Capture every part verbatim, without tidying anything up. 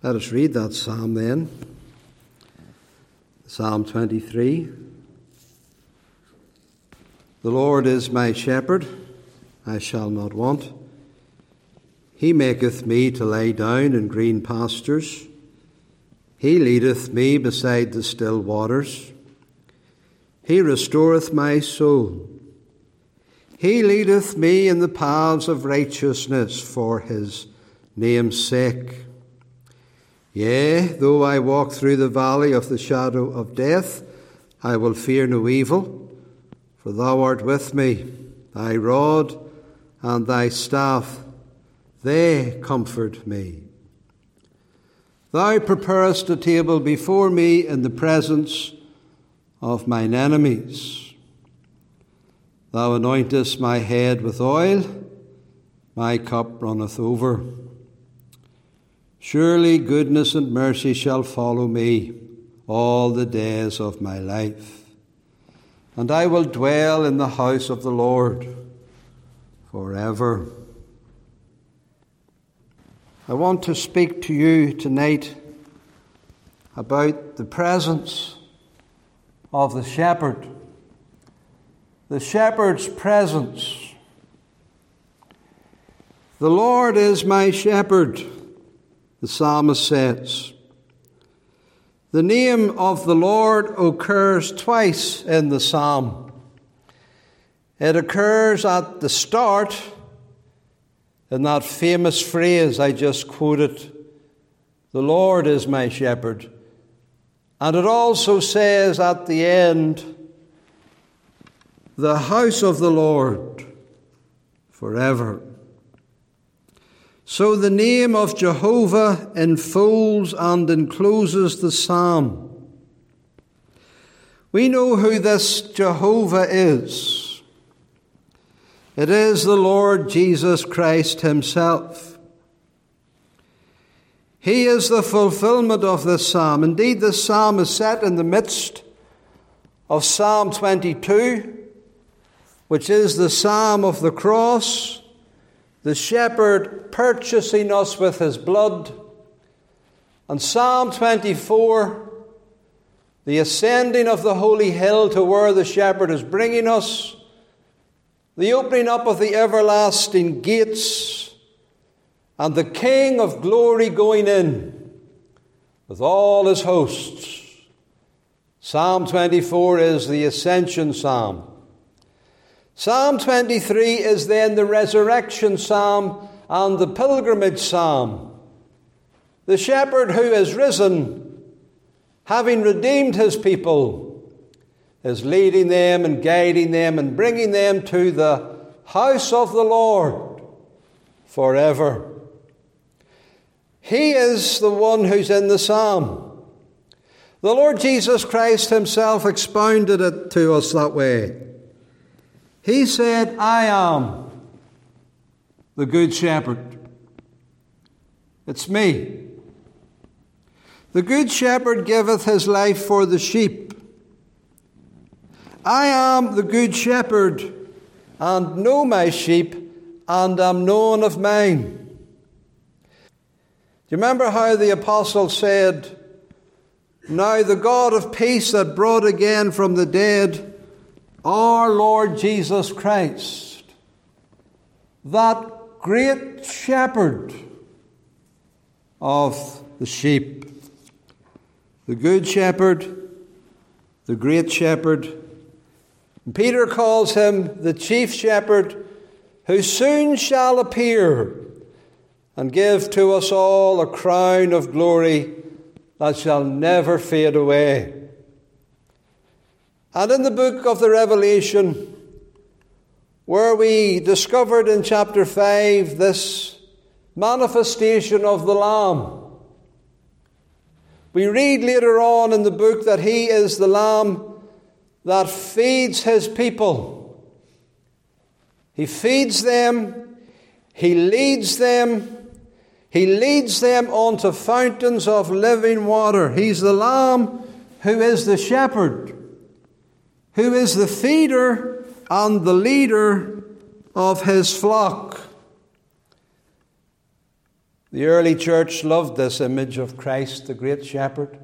Let us read that psalm then. Psalm twenty-three. The Lord is my shepherd, I shall not want. He maketh me to lie down in green pastures. He leadeth me beside the still waters. He restoreth my soul. He leadeth me in the paths of righteousness for his name's sake. Yea, though I walk through the valley of the shadow of death, I will fear no evil, for thou art with me. Thy rod and thy staff, they comfort me. Thou preparest a table before me in the presence of mine enemies. Thou anointest my head with oil, my cup runneth over. Surely goodness and mercy shall follow me all the days of my life, and I will dwell in the house of the Lord forever. I want to speak to you tonight about the presence of the shepherd. The shepherd's presence. The Lord is my shepherd, the psalmist says. The name of the Lord occurs twice in the psalm. It occurs at the start in that famous phrase I just quoted, the Lord is my shepherd. And it also says at the end, the house of the Lord forever. So the name of Jehovah enfolds and encloses the psalm. We know who this Jehovah is. It is the Lord Jesus Christ himself. He is the fulfillment of this psalm. Indeed, this psalm is set in the midst of Psalm twenty-two, which is the psalm of the cross, the shepherd purchasing us with his blood, and Psalm twenty-four, the ascending of the holy hill to where the shepherd is bringing us, the opening up of the everlasting gates, and the King of glory going in with all his hosts. Psalm twenty-four is the ascension psalm. Psalm twenty-three is then the resurrection psalm and the pilgrimage psalm. The shepherd who is risen, having redeemed his people, is leading them and guiding them and bringing them to the house of the Lord forever. He is the one who's in the psalm. The Lord Jesus Christ himself expounded it to us that way. He said, I am the good shepherd. It's me. The good shepherd giveth his life for the sheep. I am the good shepherd, and know my sheep, and am known of mine. Do you remember how the apostle said, now the God of peace that brought again from the dead our Lord Jesus Christ, that great shepherd of the sheep, the good shepherd, the great shepherd. And Peter calls him the chief shepherd, who soon shall appear and give to us all a crown of glory that shall never fade away. And in the book of the Revelation, where we discovered in chapter five this manifestation of the Lamb, we read later on in the book that he is the Lamb that feeds his people. He feeds them, he leads them, he leads them onto fountains of living water. He's the Lamb who is the shepherd, who is the feeder and the leader of his flock. The early church loved this image of Christ, the great shepherd.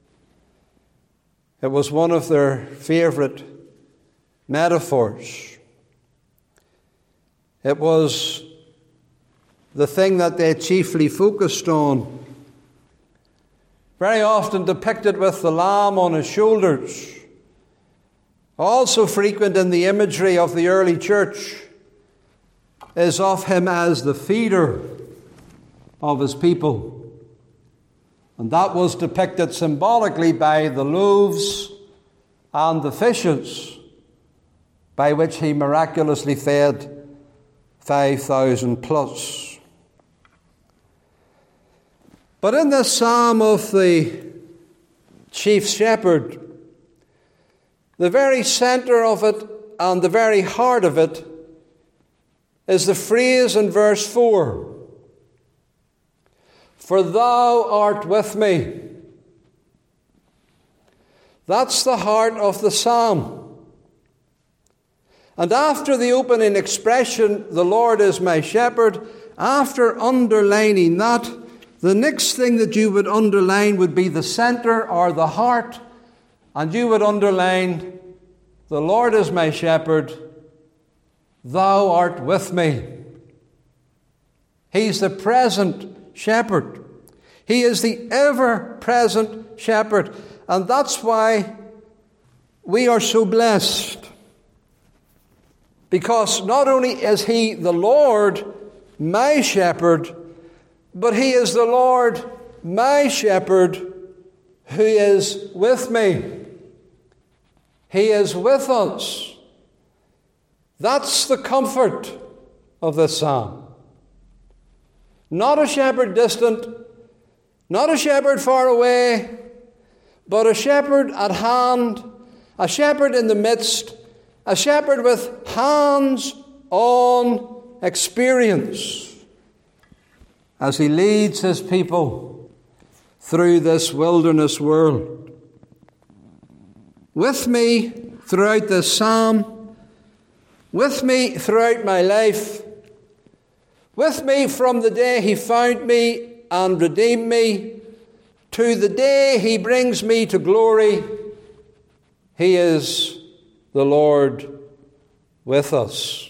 It was one of their favorite metaphors. It was the thing that they chiefly focused on. Very often depicted with the lamb on his shoulders. Also frequent in the imagery of the early church is of him as the feeder of his people. And that was depicted symbolically by the loaves and the fishes, by which he miraculously fed five thousand plus. But in this psalm of the chief shepherd, the very center of it and the very heart of it is the phrase in verse four, "For thou art with me." That's the heart of the psalm. And after the opening expression, "The Lord is my shepherd," after underlining that, the next thing that you would underline would be the center or the heart, and you would underline, "The Lord is my shepherd, thou art with me." He's the present shepherd. He is the ever-present shepherd. And that's why we are so blessed. Because not only is he the Lord, my shepherd, but he is the Lord, my shepherd, who is with me. He is with us. That's the comfort of this psalm. Not a shepherd distant, not a shepherd far away, but a shepherd at hand, a shepherd in the midst, a shepherd with hands-on experience as he leads his people through this wilderness world. With me throughout this psalm, with me throughout my life, with me from the day he found me and redeemed me to the day he brings me to glory, he is the Lord with us.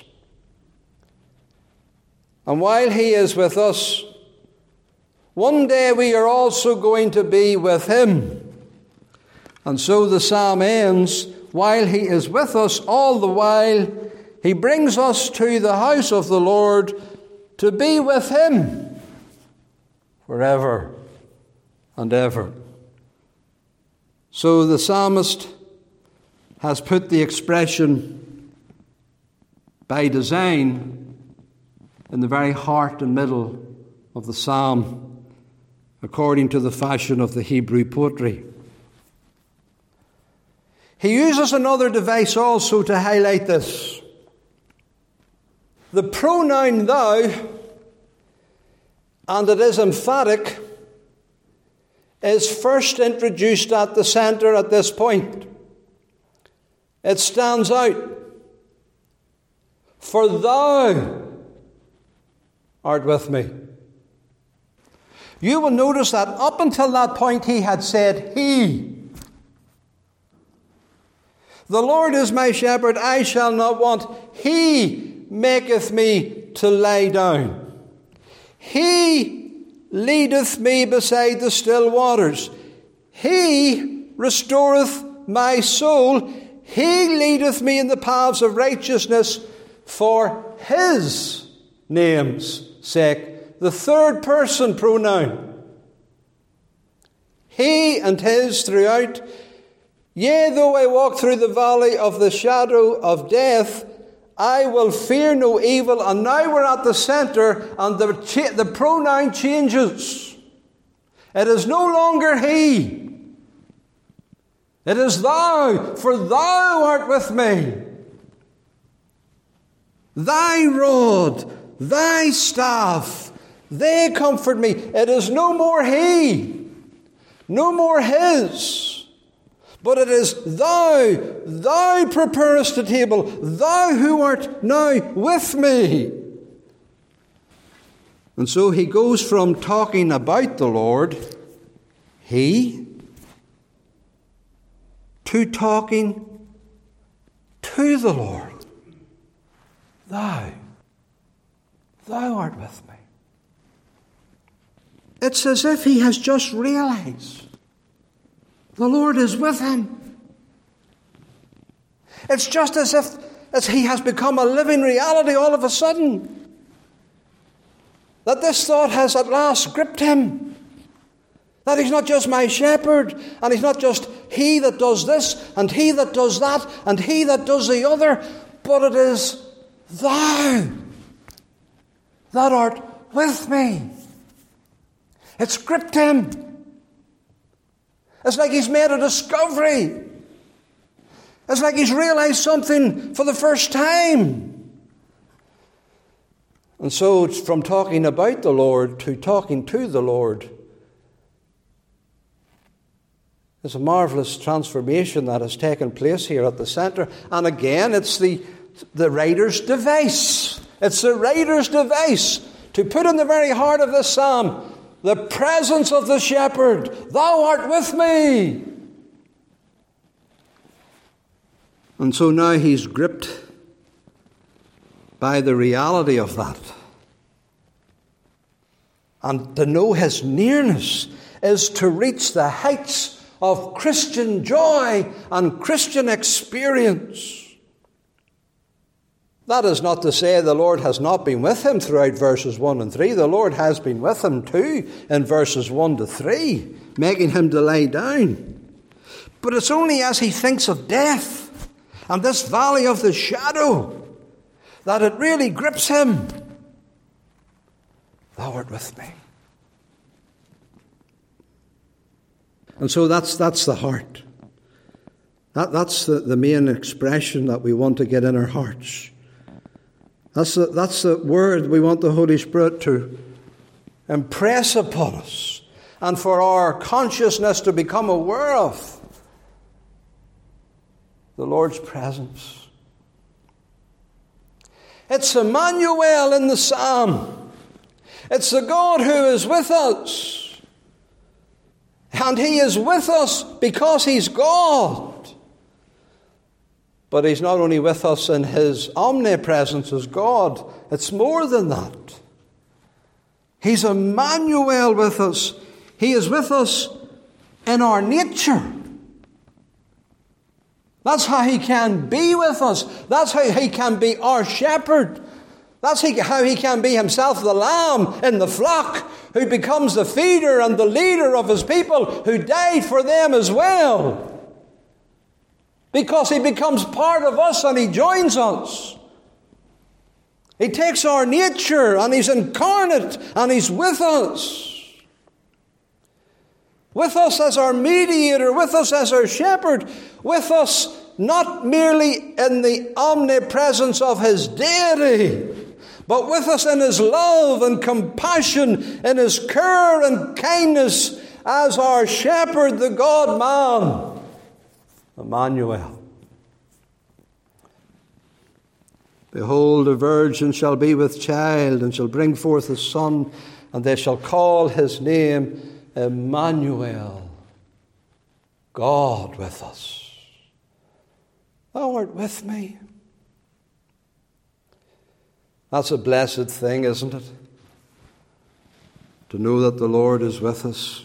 And while he is with us, one day we are also going to be with him. And so the psalm ends, while he is with us all the while, he brings us to the house of the Lord to be with him forever and ever. So the psalmist has put the expression by design in the very heart and middle of the psalm, according to the fashion of the Hebrew poetry. He uses another device also to highlight this. The pronoun thou, and it is emphatic, is first introduced at the center at this point. It stands out. "For thou art with me." You will notice that up until that point he had said he. "The Lord is my shepherd, I shall not want. He maketh me to lie down. He leadeth me beside the still waters. He restoreth my soul. He leadeth me in the paths of righteousness for his name's sake." The third person pronoun. He and his throughout. "Yea, though I walk through the valley of the shadow of death, I will fear no evil." And now we're at the center, and the, cha- the pronoun changes. It is no longer he. It is thou, for thou art with me. Thy rod, thy staff, they comfort me. It is no more he, no more his, but it is thou, thou preparest the table, thou who art now with me. And so he goes from talking about the Lord, he, to talking to the Lord. Thou, thou art with me. It's as if he has just realized the Lord is with him. It's just as if as he has become a living reality all of a sudden. That this thought has at last gripped him. That he's not just my shepherd, and he's not just he that does this, and he that does that, and he that does the other, but it is thou that art with me. It's gripped him. It's like he's made a discovery. It's like he's realized something for the first time. And so it's from talking about the Lord to talking to the Lord. There's a marvelous transformation that has taken place here at the centre. And again, it's the, the writer's device. It's the writer's device to put in the very heart of this psalm the presence of the shepherd. Thou art with me. And so now he's gripped by the reality of that. And to know his nearness is to reach the heights of Christian joy and Christian experience. That is not to say the Lord has not been with him throughout verses one and three. The Lord has been with him too in verses one to three, making him to lie down. But it's only as he thinks of death and this valley of the shadow that it really grips him. Thou art with me. And so that's that's the heart. That, that's the, the main expression that we want to get in our hearts. That's the, that's the word we want the Holy Spirit to impress upon us and for our consciousness to become aware of. The Lord's presence. It's Emmanuel in the psalm. It's the God who is with us. And he is with us because he's God. But he's not only with us in his omnipresence as God, it's more than that. He's Emmanuel with us. He is with us in our nature. That's how he can be with us. That's how he can be our shepherd. That's how he can be himself the lamb in the flock, who becomes the feeder and the leader of his people, who died for them as well. Because he becomes part of us and he joins us. He takes our nature and he's incarnate and he's with us. With us as our mediator, with us as our shepherd, with us not merely in the omnipresence of his deity, but with us in his love and compassion, in his care and kindness as our shepherd, the God-man, Emmanuel. Behold, a virgin shall be with child and shall bring forth a son, and they shall call his name Emmanuel, God with us. Thou art with me. That's a blessed thing, isn't it? To know that the Lord is with us.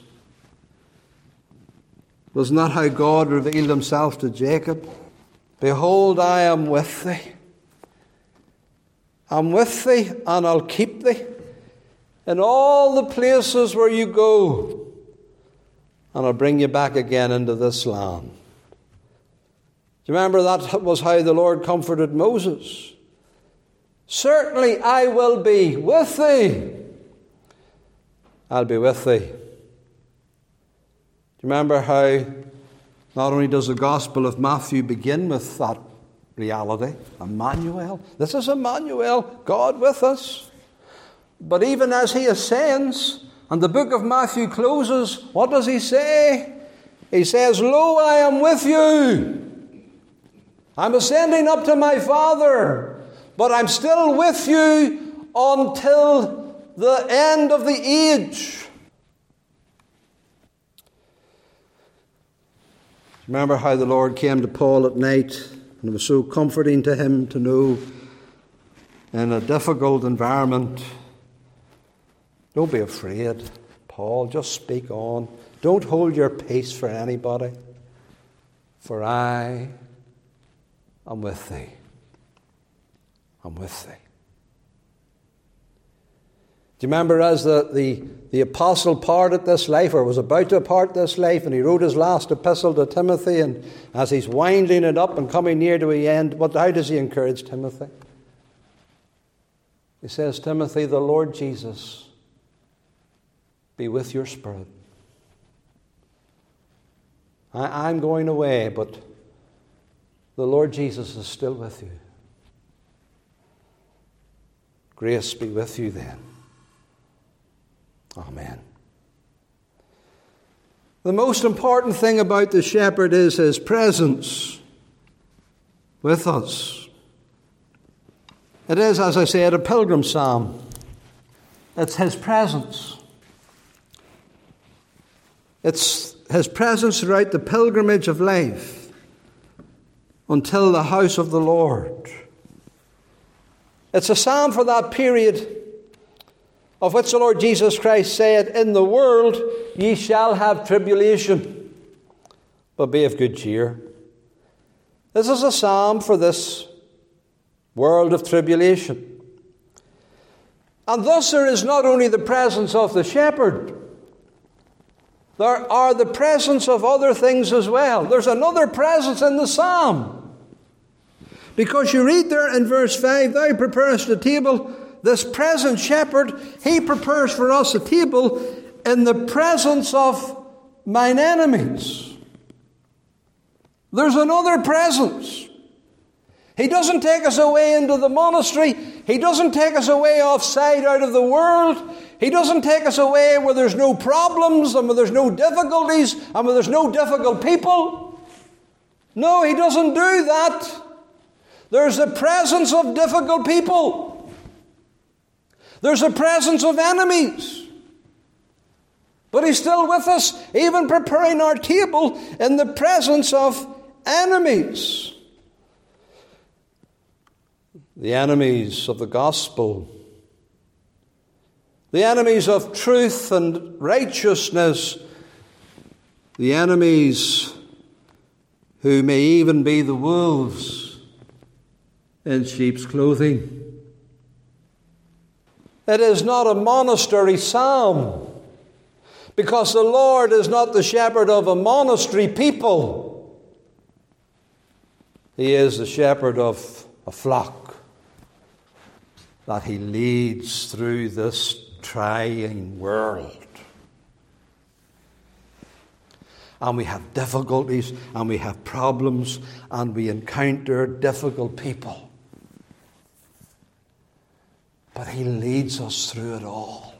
Wasn't that how God revealed himself to Jacob? Behold, I am with thee. I'm with thee, and I'll keep thee in all the places where you go, and I'll bring you back again into this land. Do you remember that was how the Lord comforted Moses? Certainly I will be with thee. I'll be with thee. Do you remember how not only does the Gospel of Matthew begin with that reality, Emmanuel? This is Emmanuel, God with us. But even as he ascends, and the book of Matthew closes, what does he say? He says, Lo, I am with you. I'm ascending up to my Father, but I'm still with you until the end of the age. Remember how the Lord came to Paul at night, and it was so comforting to him to know in a difficult environment, don't be afraid, Paul, just speak on. Don't hold your peace for anybody, for I am with thee. I'm with thee. Do you remember as the, the, the apostle parted this life, or was about to part this life, and he wrote his last epistle to Timothy, and as he's winding it up and coming near to the end, what, how does he encourage Timothy? He says, Timothy, the Lord Jesus be with your spirit. I, I'm going away, but the Lord Jesus is still with you. Grace be with you then. Amen. The most important thing about the shepherd is his presence with us. It is, as I said, a pilgrim psalm. It's his presence. It's his presence throughout the pilgrimage of life until the house of the Lord. It's a psalm for that period of which the Lord Jesus Christ said, in the world ye shall have tribulation, but be of good cheer. This is a psalm for this world of tribulation. And thus there is not only the presence of the shepherd, there are the presence of other things as well. There's another presence in the psalm. Because you read there in verse five, thou preparest a table. This present shepherd, he prepares for us a table in the presence of mine enemies. There's another presence. He doesn't take us away into the monastery. He doesn't take us away offside out of the world. He doesn't take us away where there's no problems and where there's no difficulties and where there's no difficult people. No, he doesn't do that. There's the presence of difficult people. There's a presence of enemies. But he's still with us, even preparing our table in the presence of enemies. The enemies of the gospel. The enemies of truth and righteousness. The enemies who may even be the wolves in sheep's clothing. It is not a monastery psalm, because the Lord is not the shepherd of a monastery people. He is the shepherd of a flock that he leads through this trying world. And we have difficulties, and we have problems, and we encounter difficult people. But he leads us through it all.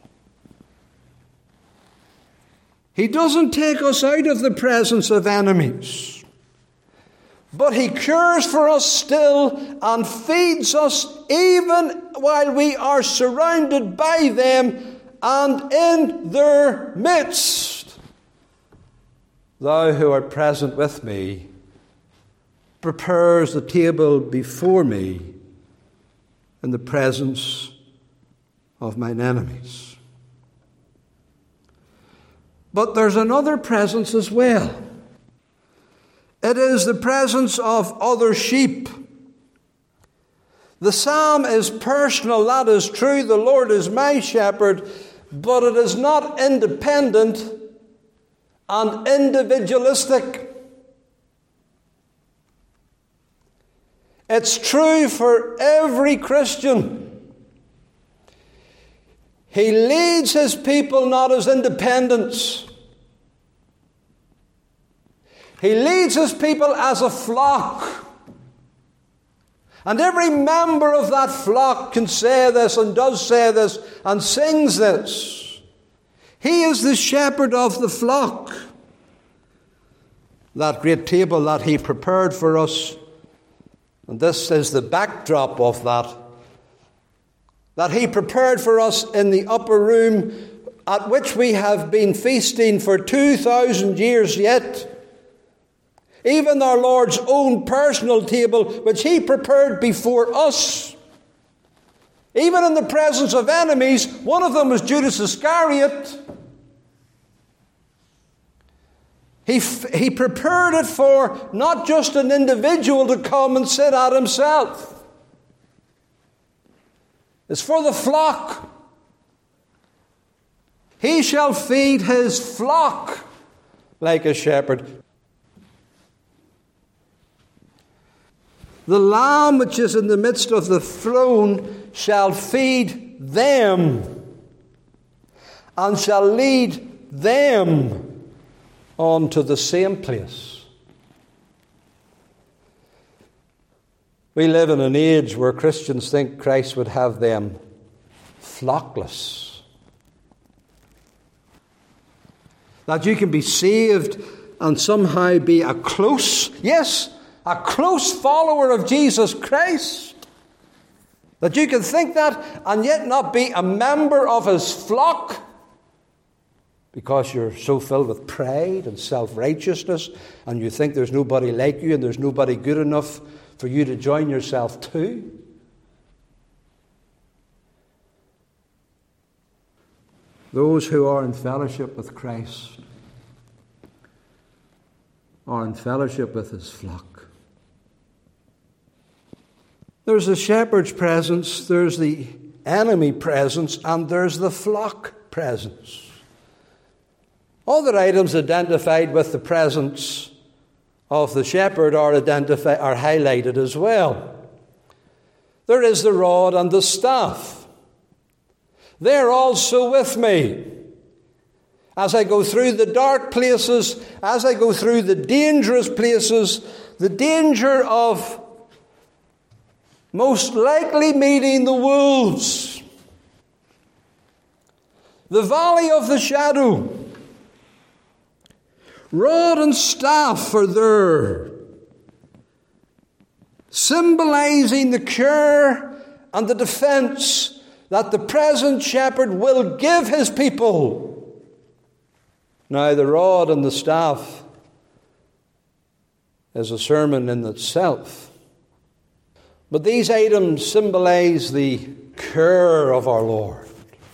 He doesn't take us out of the presence of enemies, but he cares for us still and feeds us even while we are surrounded by them and in their midst. Thou who art present with me prepares the table before me in the presence of mine enemies. But there's another presence as well. It is the presence of other sheep. The psalm is personal, that is true. The Lord is my shepherd, but it is not independent and individualistic. It's true for every Christian. He leads his people not as independents. He leads his people as a flock. And every member of that flock can say this and does say this and sings this. He is the shepherd of the flock. That great table that he prepared for us. And this is the backdrop of that. that he prepared for us in the upper room, at which we have been feasting for two thousand years yet. Even our Lord's own personal table, which he prepared before us. Even in the presence of enemies, one of them was Judas Iscariot. He, he prepared it for not just an individual to come and sit at himself. It's for the flock. He shall feed his flock like a shepherd. The Lamb which is in the midst of the throne shall feed them and shall lead them on to the same place. We live in an age where Christians think Christ would have them flockless. That you can be saved and somehow be a close, yes, a close follower of Jesus Christ. That you can think that and yet not be a member of his flock because you're so filled with pride and self-righteousness and you think there's nobody like you and there's nobody good enough for you to join yourself to. Those who are in fellowship with Christ are in fellowship with his flock. There's the shepherd's presence, there's the enemy presence, and there's the flock presence. Other items identified with the presence of the shepherd are, identified, are highlighted as well. There is the rod and the staff. They're also with me. As I go through the dark places, as I go through the dangerous places, the danger of most likely meeting the wolves, the valley of the shadow, rod and staff are there, symbolizing the care and the defense that the present shepherd will give his people. Now, the rod and the staff is a sermon in itself. But these items symbolize the care of our Lord.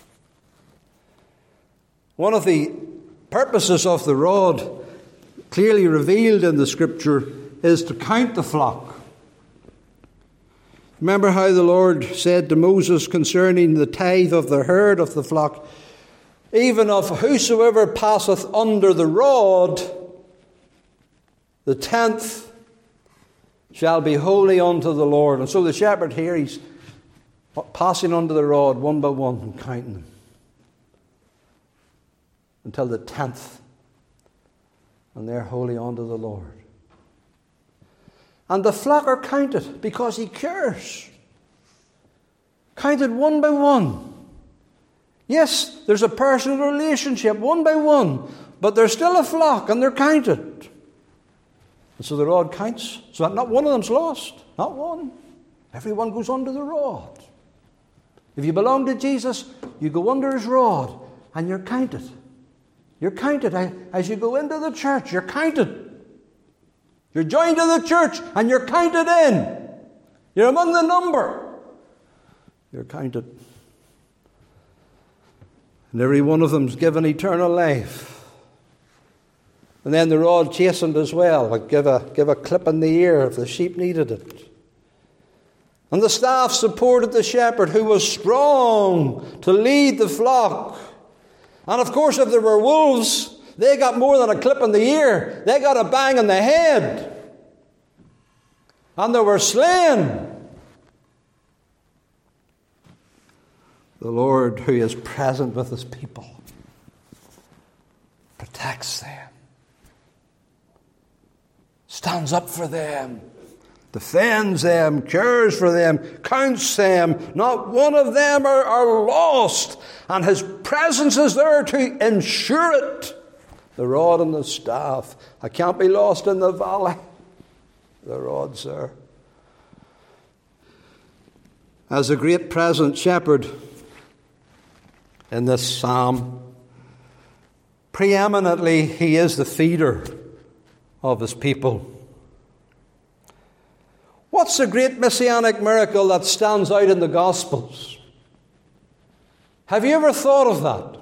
One of the purposes of the rod, clearly revealed in the Scripture, is to count the flock. Remember how the Lord said to Moses concerning the tithe of the herd of the flock, even of whosoever passeth under the rod, the tenth shall be holy unto the Lord. And so the shepherd here, he's passing under the rod one by one and counting them until the tenth, and they're holy unto the Lord. And the flock are counted because he cares. Counted one by one. Yes, there's a personal relationship, one by one, but there's still a flock and they're counted. And so the rod counts, so that not one of them's lost. Not one. Everyone goes under the rod. If you belong to Jesus, you go under his rod and you're counted. You're counted as you go into the church. You're counted. You're joined to the church and you're counted in. You're among the number. You're counted. And every one of them's given eternal life. And then the rod chastened as well, like give a, give a clip in the ear if the sheep needed it. And the staff supported the shepherd who was strong to lead the flock. And of course, if there were wolves, they got more than a clip in the ear. They got a bang in the head. And they were slain. The Lord, who is present with his people, protects them, stands up for them, defends them, cares for them, counts them. Not one of them are, are lost. And his presence is there to ensure it. The rod and the staff. I can't be lost in the valley. The rod's there. as a great present shepherd in this psalm. Preeminently, he is the feeder of his people. What's the great messianic miracle that stands out in the Gospels? Have you ever thought of that?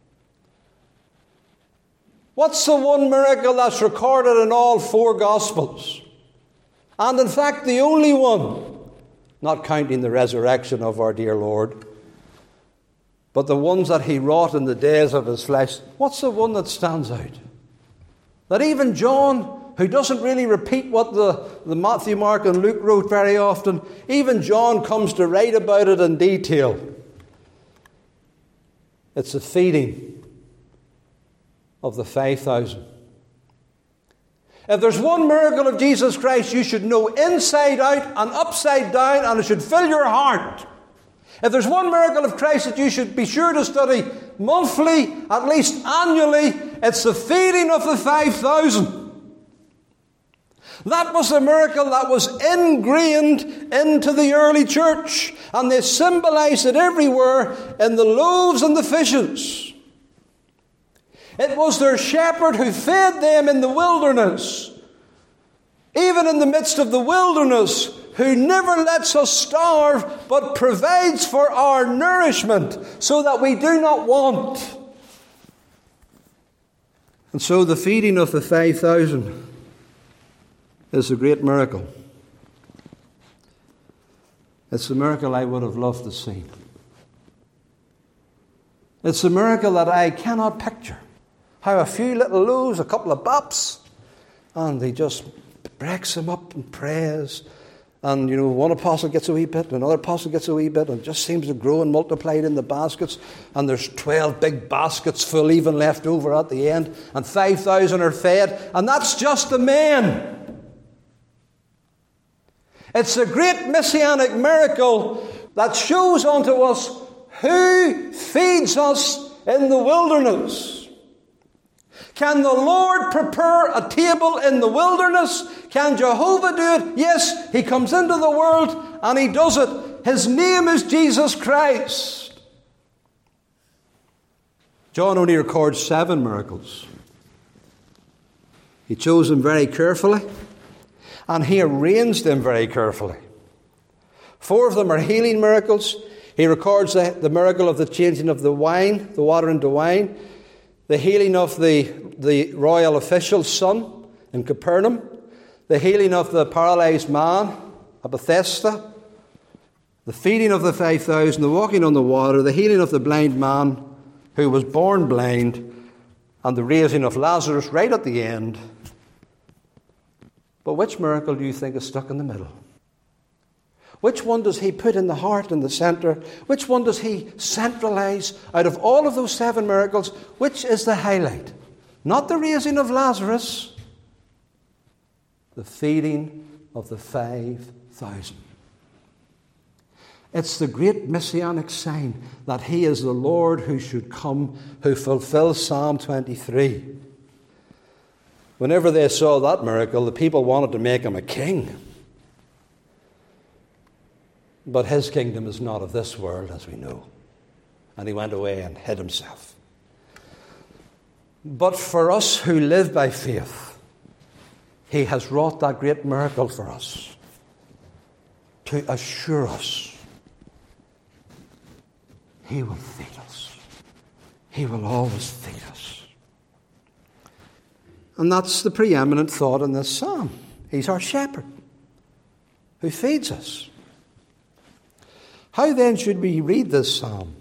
What's the one miracle that's recorded in all four Gospels? And in fact, the only one, not counting the resurrection of our dear Lord, but the ones that he wrought in the days of his flesh. What's the one that stands out? That even John, who doesn't really repeat what the, the Matthew, Mark, and Luke wrote very often, even John comes to write about it in detail. It's the feeding of the five thousand. If there's one miracle of Jesus Christ you should know inside out and upside down, and it should fill your heart. If there's one miracle of Christ that you should be sure to study monthly, at least annually, it's the feeding of the five thousand. That was the miracle that was ingrained into the early church, and they symbolized it everywhere in the loaves and the fishes. It was their shepherd who fed them in the wilderness, even in the midst of the wilderness, who never lets us starve, but provides for our nourishment so that we do not want. And so the feeding of the five thousand is a great miracle. It's the miracle I would have loved to see. It's a miracle that I cannot picture. How a few little loaves, a couple of baps, and he just breaks them up and prays. And, you know, one apostle gets a wee bit, another apostle gets a wee bit, and it just seems to grow and multiply in the baskets. And there's twelve big baskets full even left over at the end. And five thousand are fed. And that's just the men. It's a great messianic miracle that shows unto us who feeds us in the wilderness. Can the Lord prepare a table in the wilderness? Can Jehovah do it? Yes, he comes into the world and he does it. His name is Jesus Christ. John only records seven miracles. He chose them very carefully, and he arranged them very carefully. Four of them are healing miracles. He records the, the miracle of the changing of the wine, the water into wine, the healing of the, the royal official's son in Capernaum, the healing of the paralyzed man at Bethesda, the feeding of the five thousand, the walking on the water, the healing of the blind man who was born blind, and the raising of Lazarus right at the end. But which miracle do you think is stuck in the middle? Which one does he put in the heart and the centre? Which one does he centralize out of all of those seven miracles? Which is the highlight? Not the raising of Lazarus, the feeding of the five thousand. It's the great messianic sign that he is the Lord who should come, who fulfills Psalm twenty-three. Whenever they saw that miracle, the people wanted to make him a king. But his kingdom is not of this world, as we know. And he went away and hid himself. But for us who live by faith, he has wrought that great miracle for us to assure us he will feed us. He will always feed us. And that's the preeminent thought in this psalm. He's our shepherd who feeds us. How then should we read this psalm?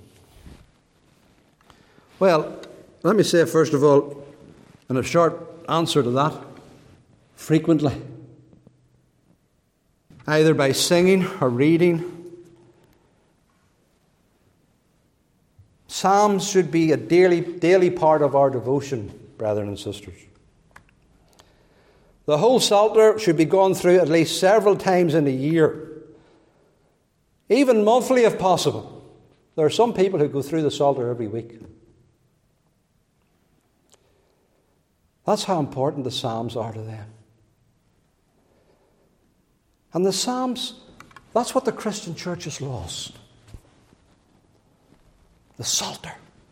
Well, let me say first of all, in a short answer to that, frequently. Either by singing or reading. Psalms should be a daily, daily part of our devotion, brethren and sisters. The whole Psalter should be gone through at least several times in a year. Even monthly if possible. There are some people who go through the Psalter every week. That's how important the Psalms are to them. And the Psalms That's what the Christian church has lost. The Psalter.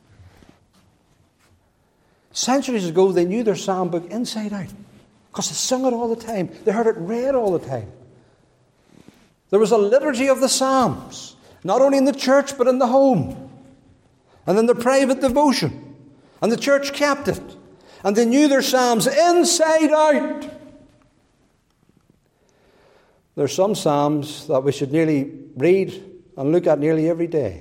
Centuries ago, they knew their psalm book inside out because they sung it all the time. They heard it read all the time. There was a liturgy of the Psalms, not only in the church but in the home and in the private devotion. And the church kept it. And they knew their psalms inside out. There are some psalms that we should nearly read and look at nearly every day.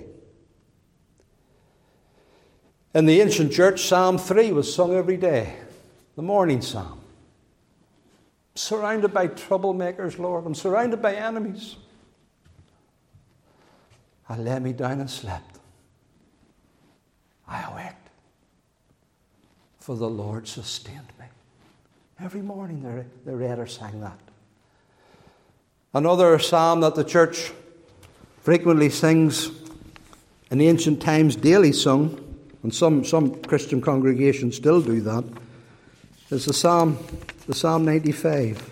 In the ancient church, Psalm three was sung every day, the morning psalm. Surrounded by troublemakers, Lord. I'm surrounded by enemies. I lay me down and slept. I awaked, for the Lord sustained me. Every morning they, they read or sang that. Another psalm that the church frequently sings in the ancient times, daily sung, and some, some Christian congregations still do that, is the Psalm, the Psalm ninety-five.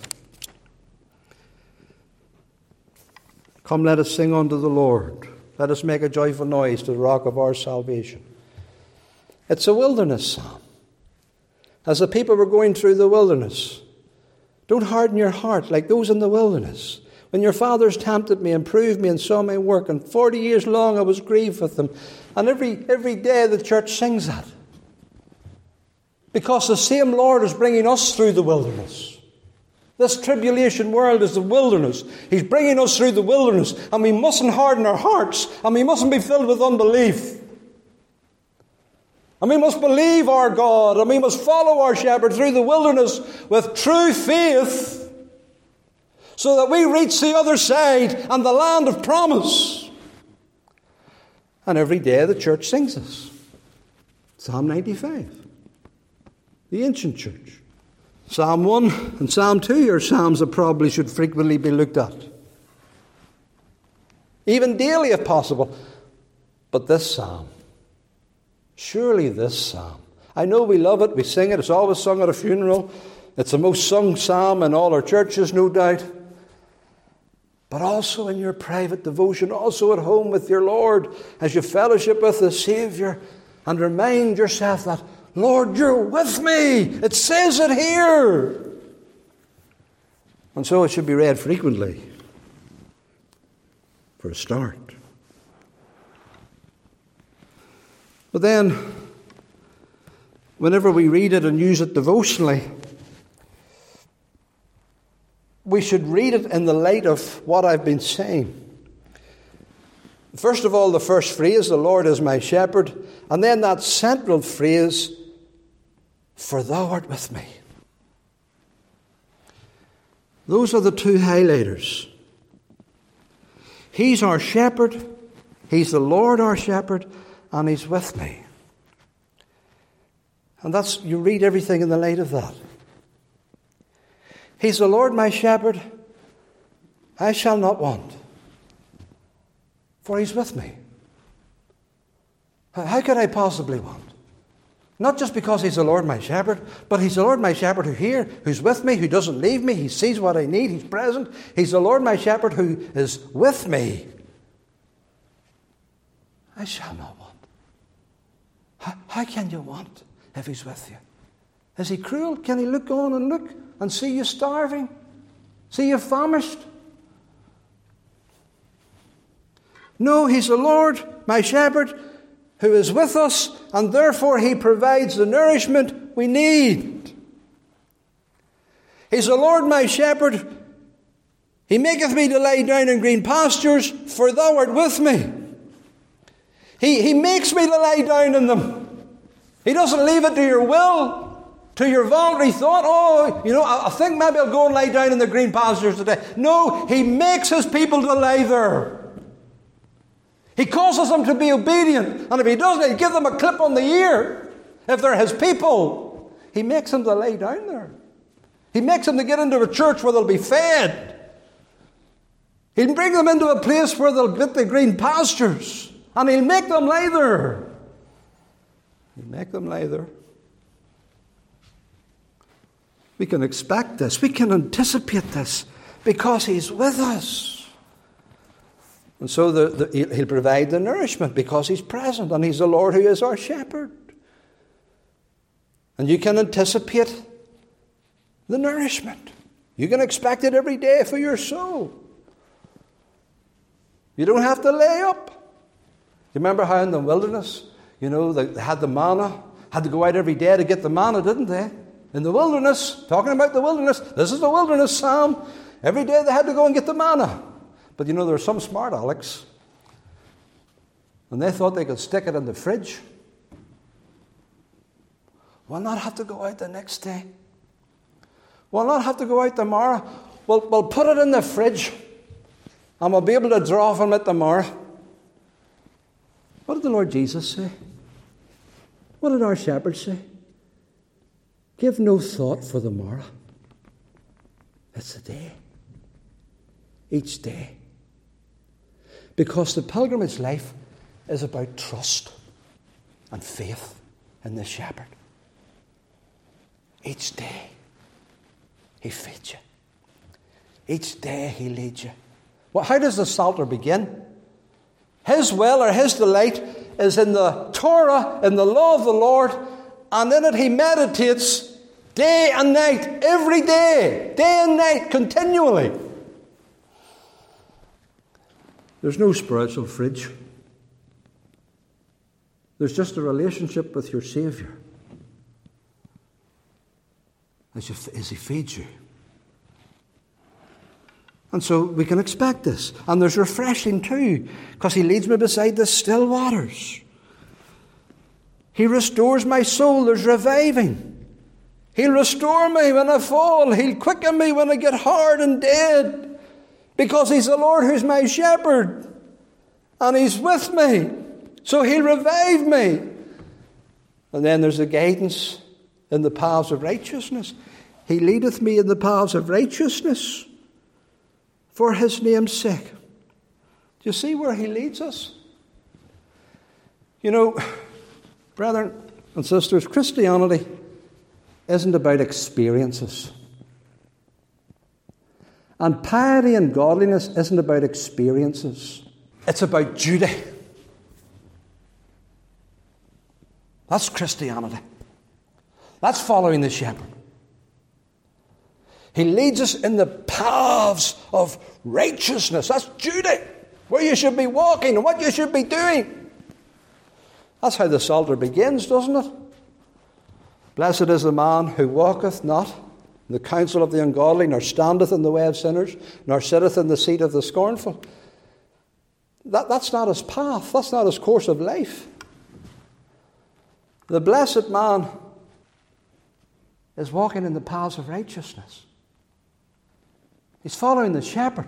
Come, let us sing unto the Lord. Let us make a joyful noise to the rock of our salvation. It's a wilderness psalm. As the people were going through the wilderness, don't harden your heart like those in the wilderness. When your fathers tempted me and proved me and saw my work, and forty years long I was grieved with them. And every, every day the church sings that. Because the same Lord is bringing us through the wilderness. This tribulation world is the wilderness. He's bringing us through the wilderness. And we mustn't harden our hearts. And we mustn't be filled with unbelief. And we must believe our God. And we must follow our shepherd through the wilderness with true faith, so that we reach the other side and the land of promise. And every day the church sings this. Psalm ninety-five. The ancient church. Psalm one and Psalm two are psalms that probably should frequently be looked at. Even daily if possible. But this psalm. Surely this psalm. I know we love it, we sing it, it's always sung at a funeral. It's the most sung psalm in all our churches, no doubt. But also in your private devotion, also at home with your Lord, as you fellowship with the Saviour, and remind yourself that, Lord, you're with me. It says it here. And so it should be read frequently, for a start. But then, whenever we read it and use it devotionally, we should read it in the light of what I've been saying. First of all, the first phrase, the Lord is my shepherd, and then that central phrase, for thou art with me. Those are the two highlighters. He's our shepherd, he's the Lord our shepherd, and he's with me. And that's, you read everything in the light of that. He's the Lord my shepherd, I shall not want, for he's with me. How could I possibly want? Not just because he's the Lord my shepherd, but he's the Lord my shepherd who here, who's with me, who doesn't leave me, he sees what I need, he's present. He's the Lord my shepherd who is with me. I shall not want. How, how can you want if he's with you? Is he cruel? Can he look on and look and see you starving? See you famished? No, he's the Lord, my shepherd, who is with us, and therefore he provides the nourishment we need. He's the Lord, my shepherd. He maketh me to lie down in green pastures, for thou art with me. He, he makes me to lie down in them. He doesn't leave it to your will, to your voluntary thought. Oh, you know, I, I think maybe I'll go and lie down in the green pastures today. No, he makes his people to lie there. He causes them to be obedient. And if he doesn't, he'll give them a clip on the ear. If they're his people, he makes them to lay down there. He makes them to get into a church where they'll be fed. He'll bring them into a place where they'll get the green pastures. And he'll make them lie there. He'll make them lie there. We can expect this. We can anticipate this because he's with us. And so the, the, he'll provide the nourishment because he's present and he's the Lord who is our shepherd. And you can anticipate the nourishment. You can expect it every day for your soul. You don't have to lay up. You remember how in the wilderness, you know, they had the manna, had to go out every day to get the manna, didn't they? In the wilderness, talking about the wilderness, this is the wilderness psalm. Every day they had to go and get the manna. But you know, there were some smart Alex, and they thought they could stick it in the fridge. We'll not have to go out the next day. We'll not have to go out tomorrow. We'll, we'll put it in the fridge, and we'll be able to draw from it tomorrow. What did the Lord Jesus say? What did our shepherd say? Give no thought for the morrow. It's a day. Each day. Because the pilgrimage life is about trust and faith in the shepherd. Each day he feeds you. Each day he leads you. Well, how does the Psalter begin? His will or his delight is in the Torah, in the law of the Lord, and in it he meditates day and night, every day, day and night, continually. There's no spiritual fridge. There's just a relationship with your Saviour as, you, as he feeds you. And so we can expect this. And there's refreshing too, because he leads me beside the still waters. He restores my soul. There's reviving. He'll restore me when I fall. He'll quicken me when I get hard and dead. Because he's the Lord who's my shepherd. And he's with me. So he'll revive me. And then there's the guidance in the paths of righteousness. He leadeth me in the paths of righteousness for his name's sake. Do you see where he leads us? You know, brethren and sisters, Christianity isn't about experiences. And piety and godliness isn't about experiences. It's about duty. That's Christianity. That's following the shepherd. He leads us in the paths of righteousness. That's duty. Where you should be walking and what you should be doing. That's how the Psalter begins, doesn't it? Blessed is the man who walketh not in the counsel of the ungodly, nor standeth in the way of sinners, nor sitteth in the seat of the scornful. That, that's not his path. That's not his course of life. The blessed man is walking in the paths of righteousness. He's following the shepherd.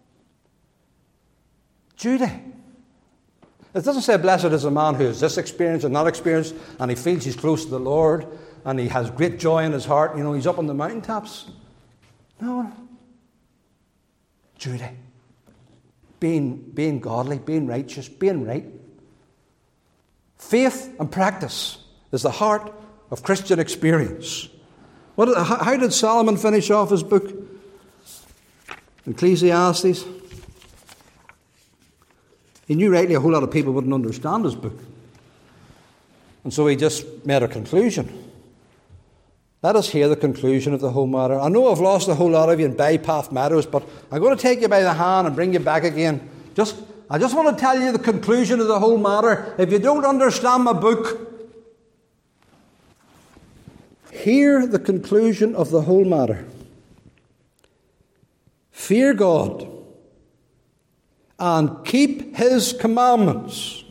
Duty. It doesn't say blessed is a man who has this experience and that experience, and he feels he's close to the Lord, and he has great joy in his heart. You know, he's up on the mountaintops. No. Duty. Being, being godly, being righteous, being right. Faith and practice is the heart of Christian experience. What, how did Solomon finish off his book? Ecclesiastes. He knew rightly a whole lot of people wouldn't understand his book. And so he just made a conclusion. Let us hear the conclusion of the whole matter. I know I've lost a whole lot of you in bypath matters, but I'm going to take you by the hand and bring you back again. Just, I just want to tell you the conclusion of the whole matter. If you don't understand my book, hear the conclusion of the whole matter. Fear God and keep his commandments.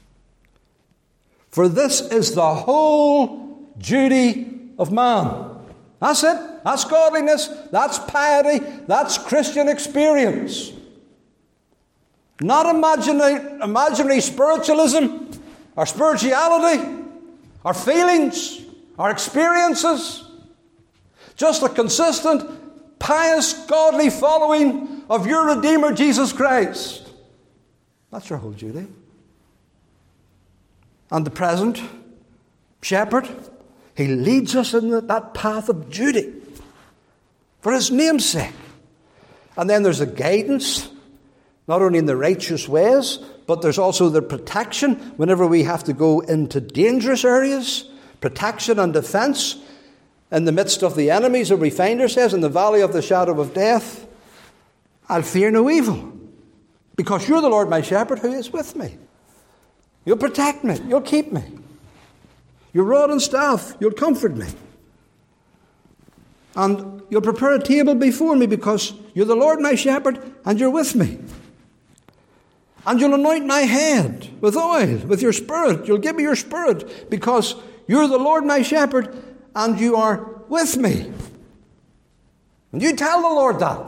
For this is the whole duty of man. That's it. That's godliness. That's piety. That's Christian experience. Not imaginary, imaginary spiritualism, or spirituality, or feelings, or experiences. Just a consistent, pious, godly following of your Redeemer, Jesus Christ. That's your whole duty. And the present shepherd, he leads us in that path of duty for his name's sake. And then there's the guidance Not only in the righteous ways, but there's also the protection whenever we have to go into dangerous areas. Protection and defense in the midst of the enemies where we find ourselves in the valley of the shadow of death. I'll fear no evil, because you're the Lord my shepherd who is with me. You'll protect me. You'll keep me. Your rod and staff, you'll comfort me. And you'll prepare a table before me because you're the Lord my shepherd and you're with me. And you'll anoint my head with oil, with your spirit. You'll give me your spirit because you're the Lord my shepherd and you are with me. And you tell the Lord that.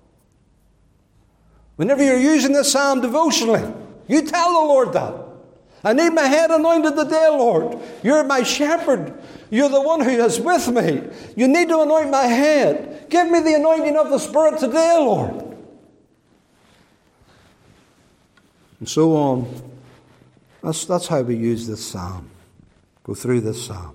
Whenever you're using this psalm devotionally, you tell the Lord that. I need my head anointed today, Lord. You're my shepherd. You're the one who is with me. You need to anoint my head. Give me the anointing of the Spirit today, Lord. And so on. That's, that's how we use this psalm. Go through this psalm.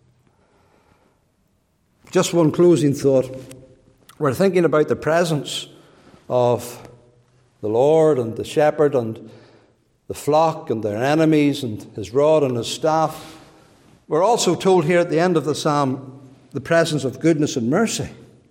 Just one closing thought. We're thinking about the presence of the Lord and the shepherd and the flock and their enemies and his rod and his staff. We're also told here at the end of the psalm the presence of goodness and mercy.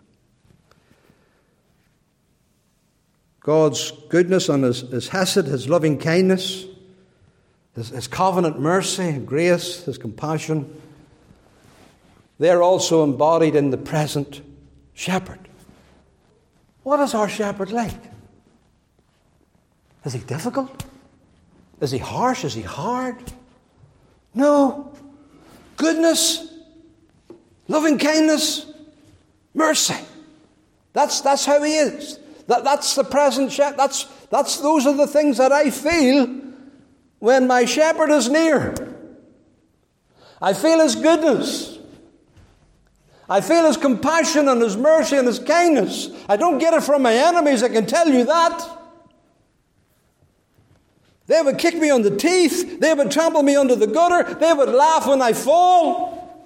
God's goodness and his, his hesed, his loving kindness, his, his covenant mercy and grace, his compassion, they're also embodied in the present shepherd. What is our shepherd like? Is he difficult? Is he harsh? Is he hard? No. Goodness, loving kindness, mercy. That's, that's how he is. That, that's the present shepherd. That's, that's, those are the things that I feel when my shepherd is near. I feel his goodness. I feel his compassion and his mercy and his kindness. I don't get it from my enemies, I can tell you that. They would kick me on the teeth. They would trample me under the gutter. They would laugh when I fall.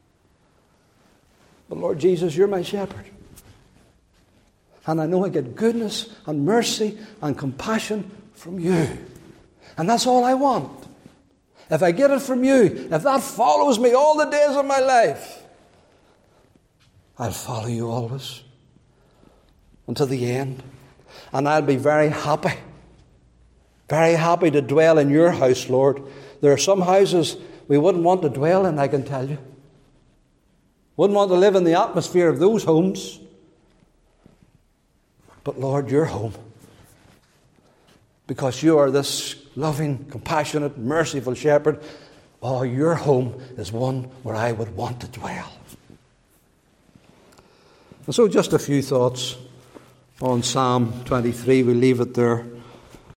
But Lord Jesus, you're my shepherd. And I know I get goodness and mercy and compassion from you. And that's all I want. If I get it from you, if that follows me all the days of my life, I'll follow you always until the end. And I'll be very happy. Very happy to dwell in your house, Lord. There are some houses we wouldn't want to dwell in, I can tell you. Wouldn't want to live in the atmosphere of those homes. But Lord, your home. Because you are this loving, compassionate, merciful shepherd. Oh, your home is one where I would want to dwell. And so just a few thoughts on Psalm twenty-three. We'll leave it there.